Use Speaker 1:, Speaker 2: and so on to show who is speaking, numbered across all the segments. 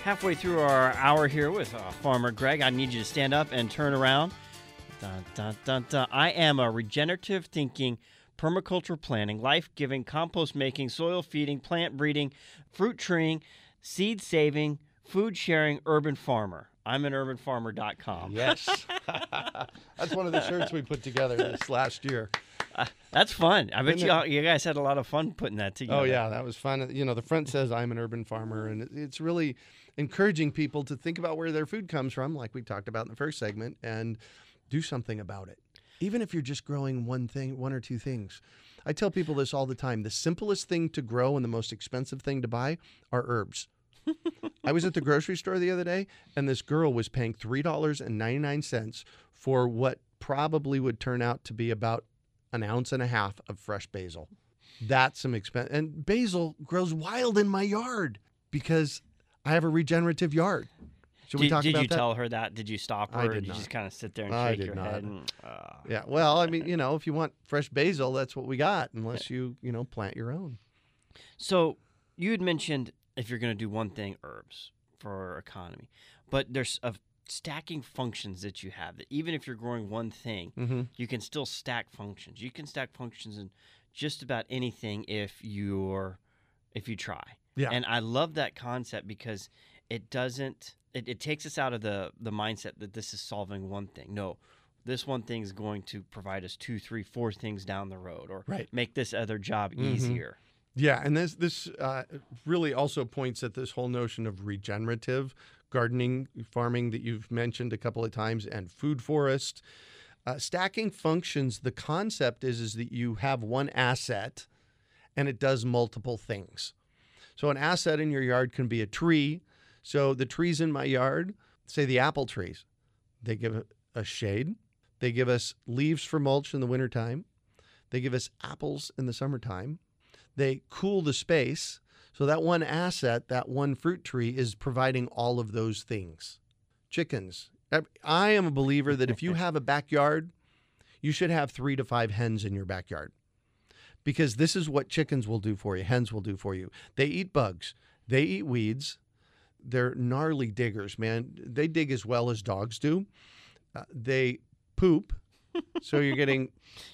Speaker 1: Halfway through our hour here with Farmer Greg, I need you to stand up and turn around. Dun, dun, dun, dun. I am a regenerative thinking, permaculture planning, life-giving, compost-making, soil-feeding, plant-breeding, fruit-treeing, seed-saving, food-sharing urban farmer. I'm an urbanfarmer.com.
Speaker 2: Yes. That's one of the shirts we put together this last year.
Speaker 1: That's fun. I bet you guys had a lot of fun putting that together.
Speaker 2: Oh, yeah, that was fun. You know, the front says, I'm an urban farmer, and it's really encouraging people to think about where their food comes from, like we talked about in the first segment, and do something about it. Even if you're just growing one or two things. I tell people this all the time. The simplest thing to grow and the most expensive thing to buy are herbs. I was at the grocery store the other day, and this girl was paying $3.99 for what probably would turn out to be about an ounce and a half of fresh basil. That's some expense. And basil grows wild in my yard because I have a regenerative yard. Should we talk about that?
Speaker 1: Did you tell her that? Did you stop her?
Speaker 2: I
Speaker 1: or
Speaker 2: did
Speaker 1: you
Speaker 2: not.
Speaker 1: just kind of sit there and
Speaker 2: I
Speaker 1: shake
Speaker 2: did
Speaker 1: your
Speaker 2: not.
Speaker 1: head? And,
Speaker 2: Yeah, well, I mean, if you want fresh basil, that's what we got, unless you plant your own.
Speaker 1: So you had mentioned if you're going to do one thing, herbs for our economy. But there's stacking functions that you have that even if you're growing one thing, you can still stack functions. You can stack functions in just about anything if you try.
Speaker 2: Yeah.
Speaker 1: And I love that concept because it doesn't it takes us out of the mindset that this is solving one thing. No, this one thing is going to provide us 2, 3, 4 things down the road or make this other job easier.
Speaker 2: Yeah, and this really also points at this whole notion of regenerative gardening, farming that you've mentioned a couple of times, and food forest. Stacking functions, the concept is that you have one asset and it does multiple things. So an asset in your yard can be a tree. So the trees in my yard, say the apple trees, they give us shade. They give us leaves for mulch in the wintertime. They give us apples in the summertime. They cool the space. So that one asset, that one fruit tree is providing all of those things. Chickens. I am a believer that if you have a backyard, you should have 3 to 5 hens in your backyard. Because this is what chickens will do for you, hens will do for you. They eat bugs. They eat weeds. They're gnarly diggers, man. They dig as well as dogs do. They poop. So you're getting,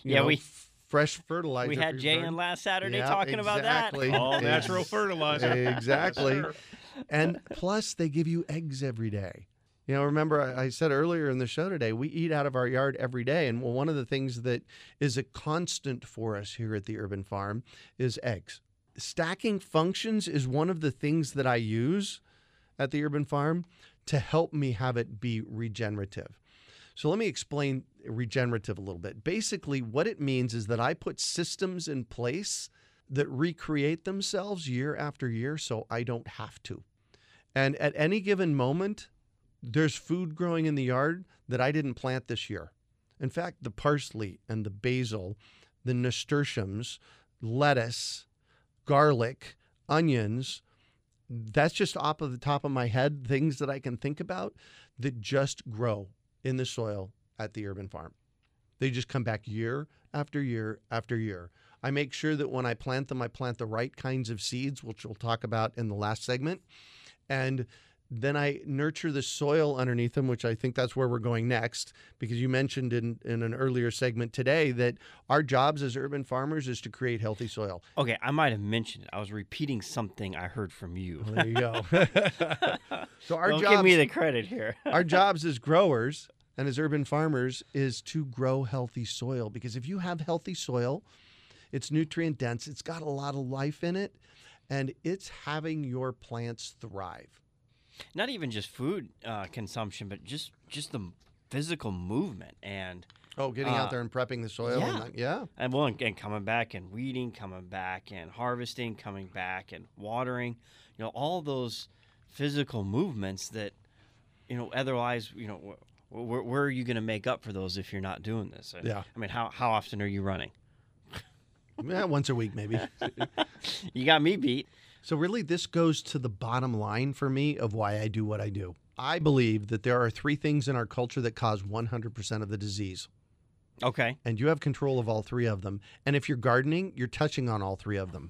Speaker 2: fresh fertilizer.
Speaker 1: We had Jay in last Saturday talking about that.
Speaker 3: All natural fertilizer.
Speaker 2: Exactly.
Speaker 3: Yes, sir.
Speaker 2: And plus, they give you eggs every day. Remember I said earlier in the show today, we eat out of our yard every day. And one of the things that is a constant for us here at the Urban Farm is eggs. Stacking functions is one of the things that I use at the Urban Farm to help me have it be regenerative. So let me explain regenerative a little bit. Basically, what it means is that I put systems in place that recreate themselves year after year so I don't have to. And at any given moment, there's food growing in the yard that I didn't plant this year. In fact, the parsley and the basil, the nasturtiums, lettuce, garlic, onions, that's just off of the top of my head, things that I can think about that just grow in the soil at the Urban Farm. They just come back year after year after year. I make sure that when I plant them, I plant the right kinds of seeds, which we'll talk about in the last segment. And then I nurture the soil underneath them, which I think that's where we're going next, because you mentioned in an earlier segment today that our jobs as urban farmers is to create healthy soil.
Speaker 1: Okay, I might have mentioned it. I was repeating something I heard from you.
Speaker 2: Well, there you go. So
Speaker 1: Don't give me the credit here.
Speaker 2: Our jobs as growers and as urban farmers is to grow healthy soil, because if you have healthy soil, it's nutrient dense, it's got a lot of life in it, and it's having your plants thrive.
Speaker 1: Not even just food consumption, but just the physical movement and
Speaker 2: getting out there and prepping the soil.
Speaker 1: And coming back and weeding, coming back and harvesting, coming back and watering. All those physical movements that otherwise where are you going to make up for those if you're not doing this?
Speaker 2: Yeah.
Speaker 1: I mean, how often are you running?
Speaker 2: Yeah, once a week maybe.
Speaker 1: You got me beat.
Speaker 2: So really, this goes to the bottom line for me of why I do what I do. I believe that there are 3 things in our culture that cause 100% of the disease.
Speaker 1: Okay.
Speaker 2: And you have control of all 3 of them. And if you're gardening, you're touching on all 3 of them.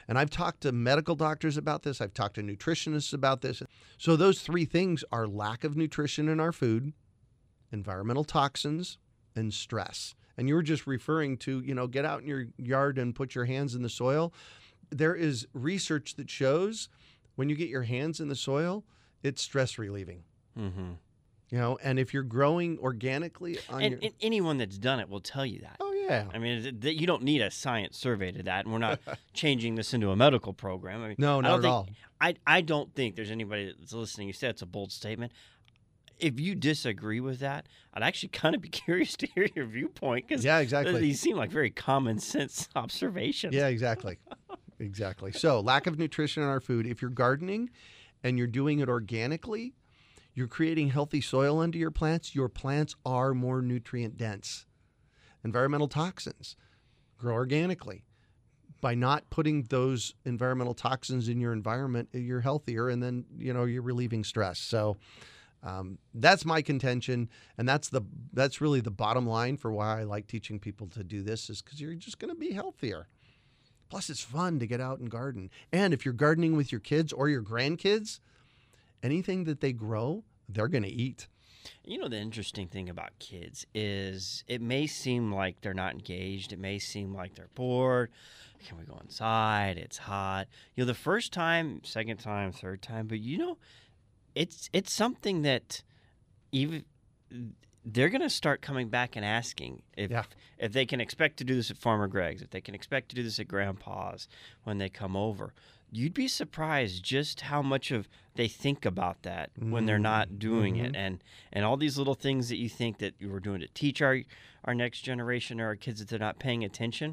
Speaker 2: And I've talked to medical doctors about this. I've talked to nutritionists about this. So those three things are lack of nutrition in our food, environmental toxins, and stress. And you were just referring to, get out in your yard and put your hands in the soil. There is research that shows when you get your hands in the soil, it's stress relieving.
Speaker 1: Mm-hmm.
Speaker 2: And if you're growing organically
Speaker 1: and anyone that's done it will tell you that.
Speaker 2: Oh, yeah.
Speaker 1: I mean, you don't need a science survey to that, and we're not changing this into a medical program. I mean,
Speaker 2: No, not at all.
Speaker 1: I don't think there's anybody that's listening. You said it's a bold statement. If you disagree with that, I'd actually kind of be curious to hear your viewpoint because
Speaker 2: Yeah, exactly.
Speaker 1: these seem like very common sense observations.
Speaker 2: Yeah, exactly. Exactly. So lack of nutrition in our food. If you're gardening and you're doing it organically, you're creating healthy soil under your plants. Your plants are more nutrient dense. Environmental toxins grow organically. By not putting those environmental toxins in your environment, you're healthier, and then you're relieving stress. So that's my contention, and that's really the bottom line for why I like teaching people to do this, is because you're just going to be healthier. Plus, it's fun to get out and garden. And if you're gardening with your kids or your grandkids, anything that they grow, they're going to eat.
Speaker 1: The interesting thing about kids is it may seem like they're not engaged. It may seem like they're bored. Can we go inside? It's hot. The first time, second time, third time, but it's something that even they're going to start coming back and asking if they can expect to do this at Farmer Greg's, if they can expect to do this at Grandpa's when they come over. You'd be surprised just how much of they think about that when they're not doing it, and all these little things that you think that you were doing to teach our next generation or our kids that they're not paying attention.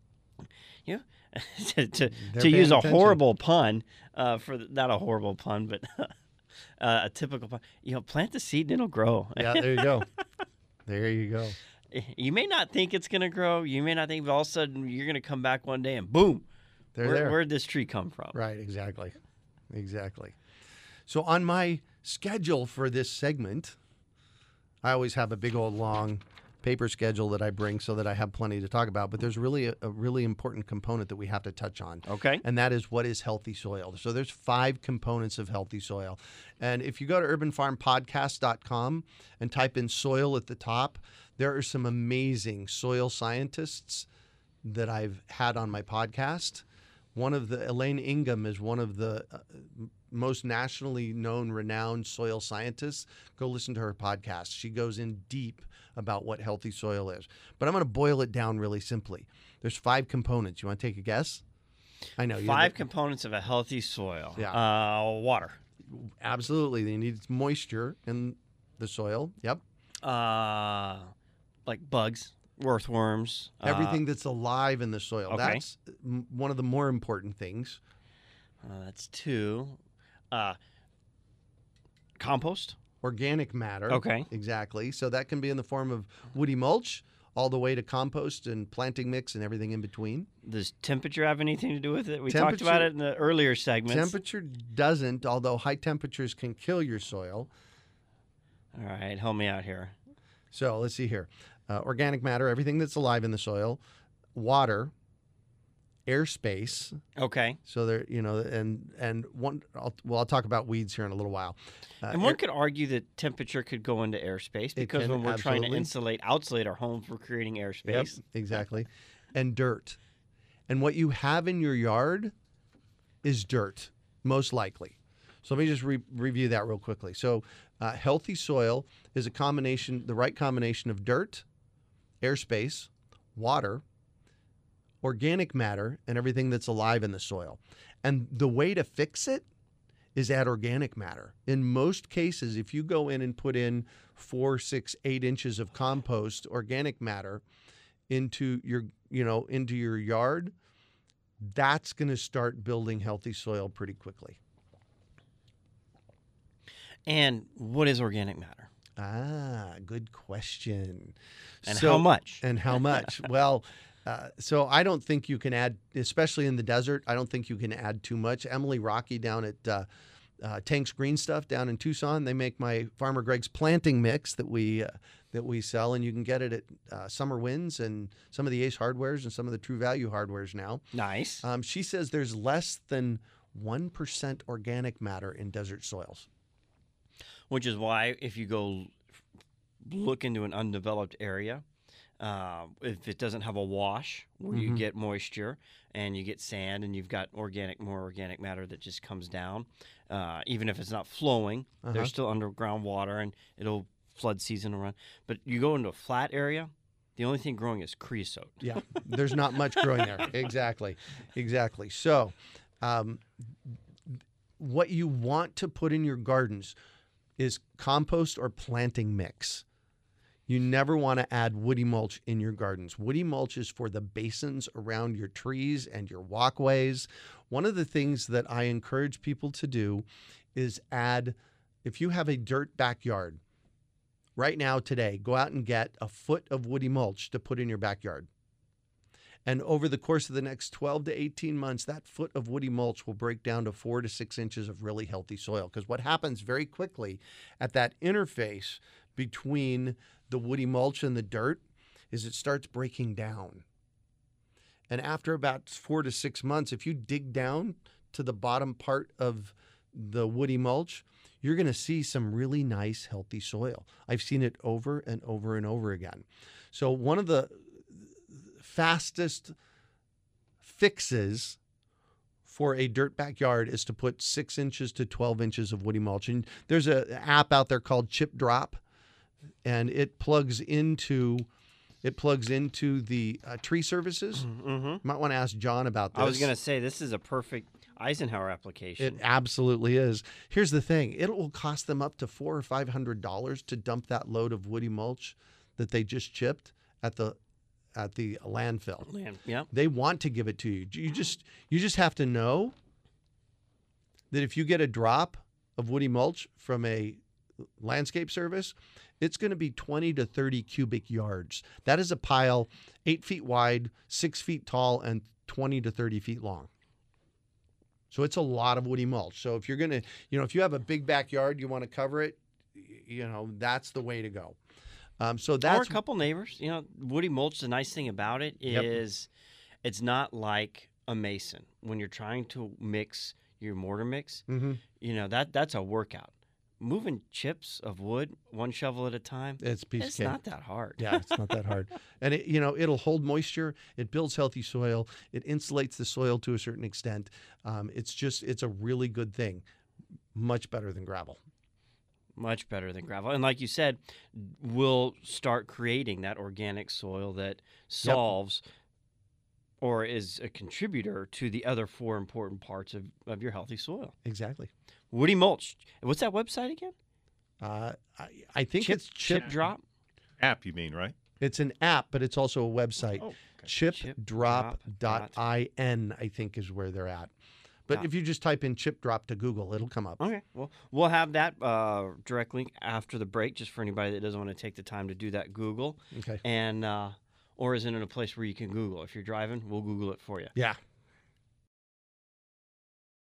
Speaker 1: To use a horrible pun, not a horrible pun, but a typical pun. Plant the seed and it'll grow.
Speaker 2: Yeah, there you go. There you go.
Speaker 1: You may not think it's going to grow. You may not think, but all of a sudden you're going to come back one day and boom, where'd this tree come from?
Speaker 2: Right, exactly. So on my schedule for this segment, I always have a big old long paper schedule that I bring so that I have plenty to talk about. But there's really a really important component that we have to touch on.
Speaker 1: Okay.
Speaker 2: And that is, what is healthy soil? So there's 5 components of healthy soil. And if you go to urbanfarmpodcast.com and type in soil at the top, there are some amazing soil scientists that I've had on my podcast. Elaine Ingham is one of the most nationally known, renowned soil scientists. Go listen to her podcast. She goes in deep about what healthy soil is. But I'm going to boil it down really simply. There's 5 components. You want to take a guess? I know.
Speaker 1: 5 components of a healthy soil.
Speaker 2: Yeah.
Speaker 1: Water.
Speaker 2: Absolutely. You need moisture in the soil. Yep.
Speaker 1: Like bugs, earthworms.
Speaker 2: Everything that's alive in the soil.
Speaker 1: Okay.
Speaker 2: That's one of the more important things.
Speaker 1: That's 2. Compost.
Speaker 2: Organic matter.
Speaker 1: Okay.
Speaker 2: Exactly. So that can be in the form of woody mulch, all the way to compost and planting mix and everything in between.
Speaker 1: Does temperature have anything to do with it? We talked about it in the earlier segments.
Speaker 2: Temperature doesn't, although high temperatures can kill your soil.
Speaker 1: All right, help me out here.
Speaker 2: So let's see here. Organic matter, everything that's alive in the soil, water, airspace.
Speaker 1: Okay.
Speaker 2: So there, and one. I'll talk about weeds here in a little while.
Speaker 1: And one could argue that temperature could go into airspace because when we're trying to insulate our homes, we're creating airspace.
Speaker 2: Yep, exactly. And dirt. And what you have in your yard is dirt, most likely. So let me just review that real quickly. So healthy soil is the right combination of dirt, airspace, water, organic matter, and everything that's alive in the soil. And the way to fix it is add organic matter. In most cases, if you go in and put in 4, 6, 8 inches of compost, organic matter, into your yard, that's going to start building healthy soil pretty quickly.
Speaker 1: And what is organic matter?
Speaker 2: Good question.
Speaker 1: And how much?
Speaker 2: And how much? Well, so I don't think you can add, especially in the desert, I don't think you can add too much. Emily Rocky down at Tank's Green Stuff down in Tucson. They make my Farmer Greg's planting mix that we sell, and you can get it at Summer Winds and some of the Ace Hardwares and some of the True Value Hardwares now.
Speaker 1: Nice.
Speaker 2: She says there's less than 1% organic matter in desert soils.
Speaker 1: Which is why if you go look into an undeveloped area, if it doesn't have a wash where you get moisture and you get sand and you've got more organic matter that just comes down, even if it's not flowing, there's still underground water and it'll flood season will run. But you go into a flat area, the only thing growing is creosote.
Speaker 2: Yeah, there's not much growing there. Exactly. So what you want to put in your gardens is compost or planting mix. You never want to add woody mulch in your gardens. Woody mulch is for the basins around your trees and your walkways. One of the things that I encourage people to do is add, if you have a dirt backyard, right now today, go out and get a foot of woody mulch to put in your backyard. And over the course of the next 12 to 18 months, that foot of woody mulch will break down to 4 to 6 inches of really healthy soil. Because what happens very quickly at that interface between the woody mulch and the dirt is it starts breaking down. And after about 4 to 6 months, if you dig down to the bottom part of the woody mulch, you're going to see some really nice, healthy soil. I've seen it over and over and over again. So one of the fastest fixes for a dirt backyard is to put 6 inches to 12 inches of woody mulch. And there's an app out there called Chip Drop, and it plugs into the tree services. You might want to ask John about this.
Speaker 1: I was going to say, this is a perfect Eisenhower application.
Speaker 2: It absolutely is. Here's the thing. It will cost them up to $400 or $500 to dump that load of woody mulch that they just chipped at the landfill.
Speaker 1: Yeah.
Speaker 2: They want to give it to you. You just have to know that if you get a drop of woody mulch from a landscape service, it's going to be 20 to 30 cubic yards. That is a pile 8 feet wide, 6 feet tall, and 20 to 30 feet long. So it's a lot of woody mulch. So if you're going to, if you have a big backyard, you want to cover it, that's the way to go. So that's
Speaker 1: or a couple neighbors. Woody mulch, the nice thing about it is it's not like a mason. When you're trying to mix your mortar mix, that's a workout. Moving chips of wood one shovel at a time,
Speaker 2: it's
Speaker 1: not that hard.
Speaker 2: Yeah, it's not that hard. And it'll hold moisture. It builds healthy soil. It insulates the soil to a certain extent. It's a really good thing. Much better than gravel.
Speaker 1: Much better than gravel. And like you said, we'll start creating that organic soil that solves or is a contributor to the other 4 important parts of your healthy soil.
Speaker 2: Exactly.
Speaker 1: Woody mulch. What's that website again?
Speaker 2: I think it's
Speaker 1: Chip Drop?
Speaker 3: App, you mean, right?
Speaker 2: It's an app, but it's also a website.
Speaker 3: Oh, okay.
Speaker 2: Chipdrop.in, I think, is where they're at. But if you just type in Chip Drop to Google, it'll come up.
Speaker 1: Okay. Well, we'll have that direct link after the break, just for anybody that doesn't want to take the time to do that Google.
Speaker 2: Okay.
Speaker 1: And or is it in a place where you can Google? If you're driving, we'll Google it for you.
Speaker 2: Yeah.